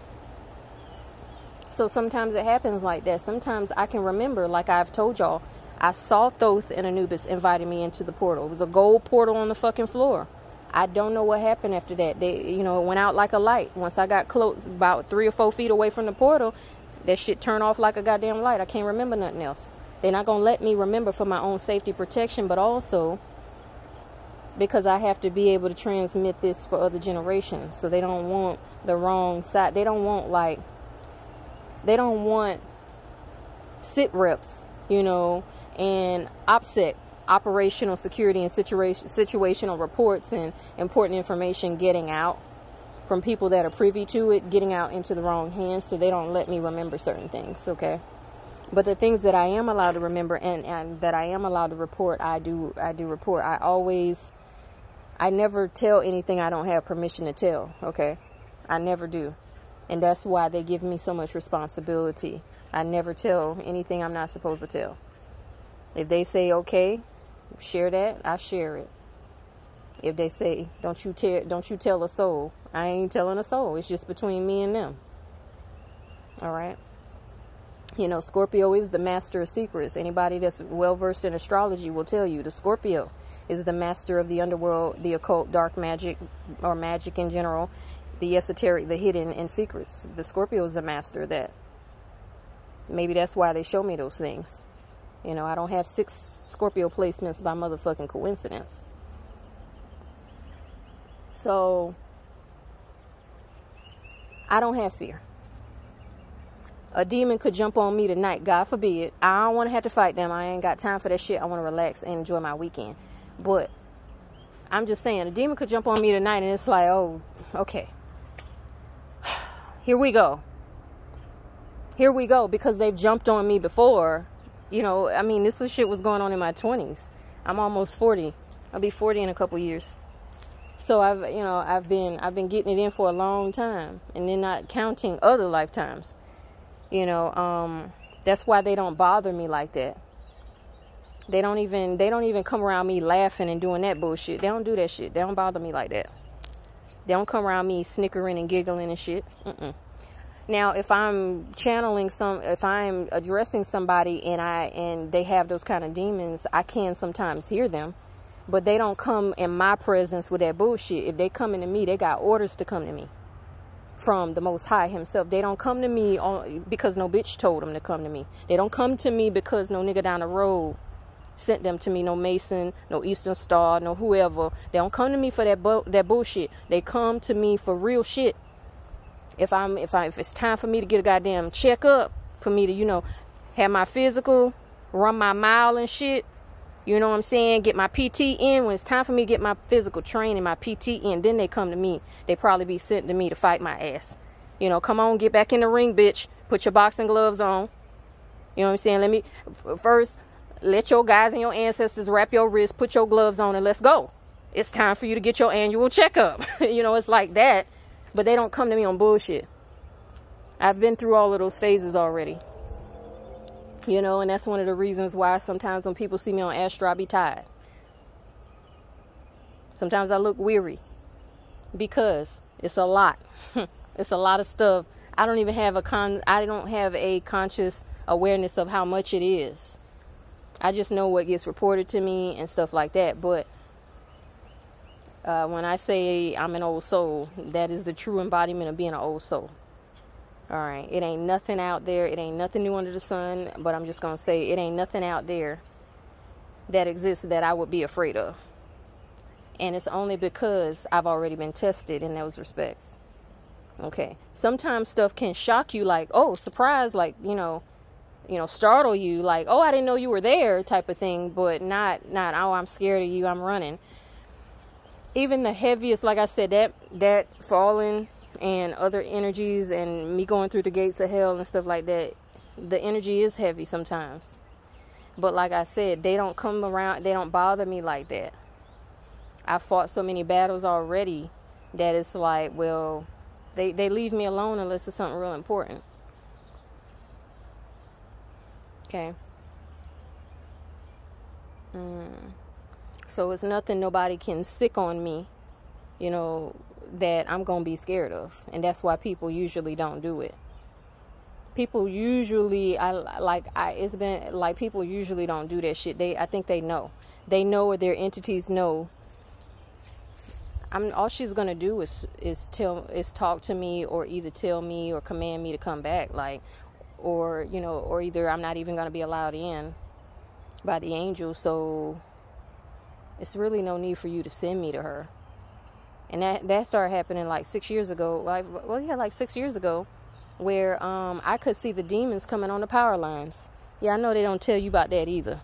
So sometimes it happens like that. Sometimes I can remember, like I've told y'all, I saw Thoth and Anubis inviting me into the portal. It was a gold portal on the fucking floor. I don't know what happened after that. They, you know, it went out like a light. Once I got close, about three or four feet away from the portal, that shit turned off like a goddamn light. I can't remember nothing else. They're not going to let me remember for my own safety protection, but also because I have to be able to transmit this for other generations. So they don't want the wrong side. They don't want, like, they don't want sit reps, you know, and OPSEC, operational security and situation, situational reports and important information getting out from people that are privy to it, getting out into the wrong hands. So they don't let me remember certain things, okay? But the things that I am allowed to remember and, and that I am allowed to report, I do, I do report. I always, I never tell anything I don't have permission to tell, okay? I never do. And that's why they give me so much responsibility. I never tell anything I'm not supposed to tell. If they say, okay, share that, I share it. If they say, don't you, te- don't you tell a soul, I ain't telling a soul. It's just between me and them. All right? You know, Scorpio is the master of secrets. Anybody that's well-versed in astrology will tell you the Scorpio is the master of the underworld, the occult, dark magic, or magic in general, the esoteric, the hidden, and secrets. The Scorpio is the master of that. Maybe that's why they show me those things. You know, I don't have six Scorpio placements by motherfucking coincidence. So, I don't have fear. A demon could jump on me tonight, God forbid. I don't want to have to fight them. I ain't got time for that shit. I want to relax and enjoy my weekend. But, I'm just saying, a demon could jump on me tonight and it's like, oh, okay. Here we go. Here we go, because they've jumped on me before. You know, I mean, this was shit was going on in my twenties. I'm almost forty. I'll be forty in a couple years. So I've, you know, I've been, I've been getting it in for a long time, and then not counting other lifetimes. You know, um, that's why they don't bother me like that. They don't even, they don't even come around me laughing and doing that bullshit. They don't do that shit. They don't bother me like that. They don't come around me snickering and giggling and shit. Mm-mm. Now, if I'm channeling some, if I'm addressing somebody and I, and they have those kind of demons, I can sometimes hear them, but they don't come in my presence with that bullshit. If they coming to me, they got orders to come to me from the Most High himself. They don't come to me on, because no bitch told them to come to me. They don't come to me because no nigga down the road sent them to me, no Mason, no Eastern Star, no whoever. They don't come to me for that bu that bullshit. They come to me for real shit. If I'm, if I, if it's time for me to get a goddamn checkup, for me to, you know, have my physical, run my mile and shit, You know what I'm saying? Get my P T in. When it's time for me to get my physical training, my P T in, then they come to me. They probably be sent to me to fight my ass. You know, come on, get back in the ring, bitch. Put your boxing gloves on. You know what I'm saying? Let me, first, let your guys and your ancestors wrap your wrist, put your gloves on, and let's go. It's time for you to get your annual checkup. You know, it's like that. But they don't come to me on bullshit. I've been through all of those phases already. You know, and that's one of the reasons why sometimes when people see me on Astro, I be tired. Sometimes I look weary. Because it's a lot. It's a lot of stuff. I don't even have a con I don't have a conscious awareness of how much it is. I just know what gets reported to me and stuff like that. But uh, when I say I'm an old soul, that is the true embodiment of being an old soul. All right, it ain't nothing out there. It ain't nothing new under the sun. But I'm just going to say it ain't nothing out there that exists that I would be afraid of. And it's only because I've already been tested in those respects. Okay. Sometimes stuff can shock you like, oh, surprise, like, you know, you know, startle you like, oh, I didn't know you were there type of thing. But not, not, oh, I'm scared of you, I'm running. Even the heaviest, like I said, that, that falling and other energies and me going through the gates of hell and stuff like that, the energy is heavy sometimes. But like I said, they don't come around, they don't bother me like that. I fought so many battles already that it's like, well, they, they leave me alone unless it's something real important. Okay. Mm. So it's nothing nobody can sick on me, you know, that I'm going to be scared of. And that's why people usually don't do it. People usually, I like, I, it's been like people usually don't do that shit. They, I think they know. They know, or their entities know. I'm, all she's going to do is, is tell, is talk to me, or either tell me or command me to come back. Like, or, you know, or either I'm not even going to be allowed in by the angel. So it's really no need for you to send me to her. And that, that started happening like six years ago. Like, well, yeah, like six years ago, where um, I could see the demons coming on the power lines. Yeah, I know they don't tell you about that either.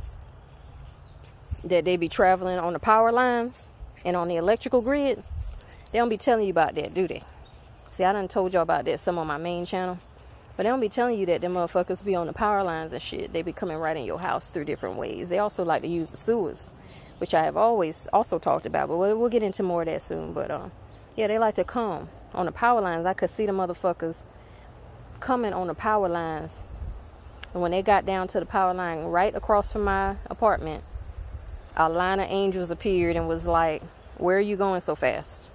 That they be traveling on the power lines and on the electrical grid. They don't be telling you about that, do they? See, I done told y'all about that some on my main channel. But they don't be telling you that them motherfuckers be on the power lines and shit. They be coming right in your house through different ways. They also like to use the sewers, which I have always also talked about, but we'll, we'll get into more of that soon. But um, yeah, they like to come on the power lines. I could see the motherfuckers coming on the power lines, and when they got down to the power line right across from my apartment, a line of angels appeared and was like, "Where are you going so fast?"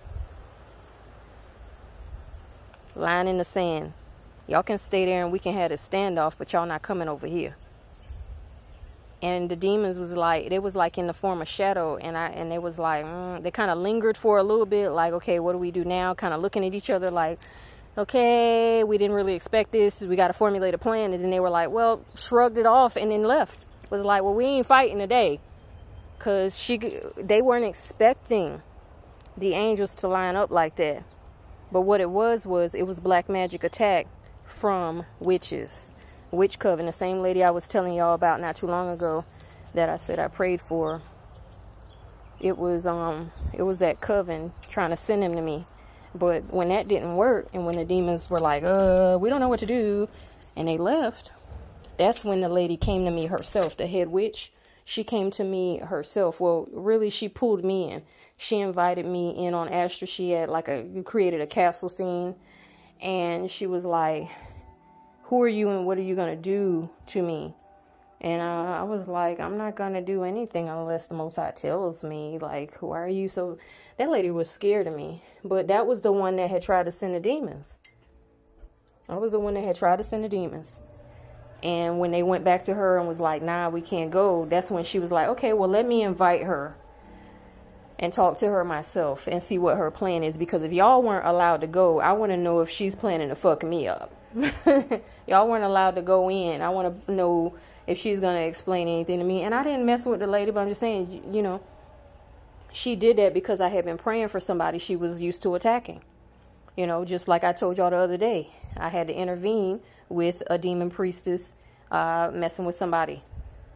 Line in the sand. Y'all can stay there and we can have a standoff, but y'all not coming over here. And the demons was like, they was like in the form of shadow, and I and they was like, mm, they kind of lingered for a little bit, like, okay, what do we do now? Kind of looking at each other like, okay, we didn't really expect this. We got to formulate a plan. And then they were like, well, shrugged it off and then left. Was like, well, we ain't fighting today, cause she, they weren't expecting the angels to line up like that. But what it was was it was black magic attack from witches. Witch coven, the same lady I was telling y'all about not too long ago that I said I prayed for. It was um it was that coven trying to send him to me. But when that didn't work, and when the demons were like, uh, we don't know what to do, and they left, that's when the lady came to me herself, the head witch. She came to me herself. Well, really, she pulled me in. She invited me in on Astro. She had like a, created a castle scene, and she was like, who are you and what are you going to do to me? And uh, I was like, I'm not going to do anything unless the Most High tells me. Like, who are you? So that lady was scared of me. But that was the one that had tried to send the demons. I was the one that had tried to send the demons. And when they went back to her and was like, nah, we can't go. That's when she was like, okay, well, let me invite her and talk to her myself and see what her plan is. Because if y'all weren't allowed to go, I want to know if she's planning to fuck me up. Y'all weren't allowed to go in. I want to know if she's going to explain anything to me. And I didn't mess with the lady, but I'm just saying, you, you know, she did that because I had been praying for somebody she was used to attacking. You know, just like I told y'all the other day, I had to intervene with a demon priestess uh, messing with somebody.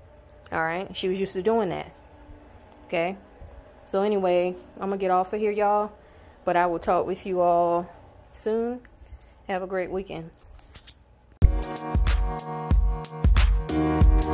All right. She was used to doing that. Okay. So anyway, I'm going to get off of here, y'all. But I will talk with you all soon. Have a great weekend.